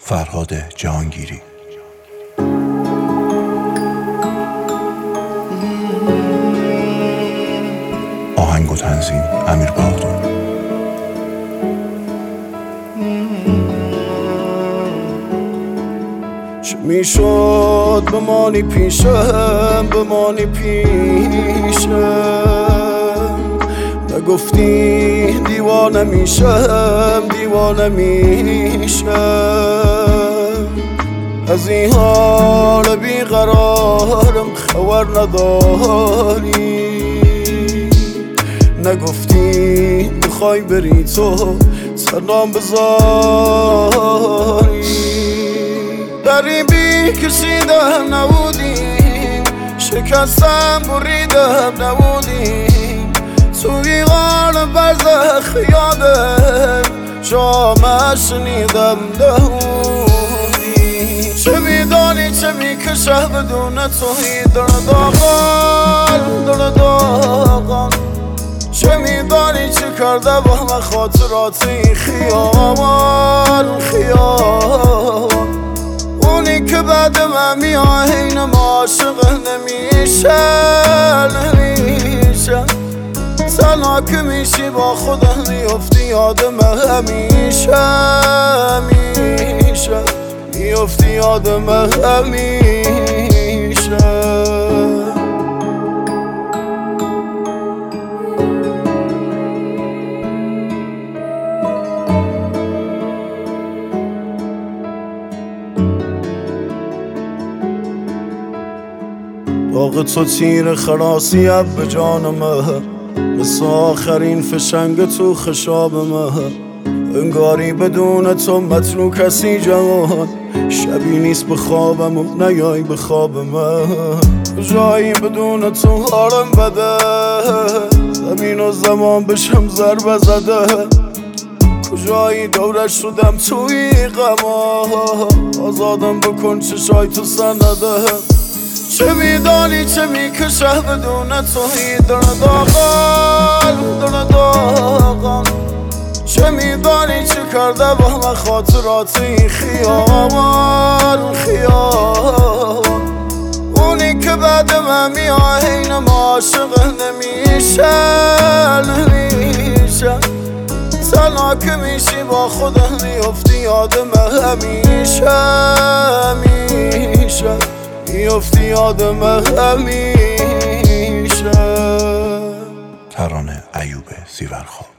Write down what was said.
فرهاد جهانگیری. آهنگ و تنظیم امیر باغدون. چه میشد بمانی پیشم، بمانی پیشم، نگفتی دیوانه میشم، دیوانه میشم. از این حال بیقرارم خبر نداری، نگفتی میخوای بری تو سرنام بذاری. غریبی کشیدم نبودیم، شکستم بریدم نبودیم، توی غار برزخ یادم شامه شنیدم نبودی. چه میدانی چه میکشه بدون توی درد آقان، درد آقان. چه میدانی چه کرده با همه خاطرات این خیابان، خیابان. اونی که بعد من میاد این ما عاشق نمیشه، نمیشه. تنها که میشی با خودم میافتی یادم همیشه، همیشه. میافتی یادم همیشه. داغ تو تیر خلاصی به جانمه، مثل آخرین فشنگ تو خشابمه. انگاری بدون تو مطلوع کسی جوان، شبی نیست به خوابم و نیای به خوابمه. کجایی بدون تو حالم بده، زمین و زمان بشم ضربه زده. کجایی دورش شدم توی غما، آزادم بکن چشای تو سنده. چه میدانی چه میکشه بدون توی درد آقان، درد آقان. چه میدانی چه کرده با همه خاطرات این خیابان، خیابان. اونی که بعد من میاد این ما عاشق نمیشه، نمیشه. تنها که میشی با خودم میافتی یادم همیشه، همیشه. میافتی یادم همیشه. ترانه ایوب زیورخواب.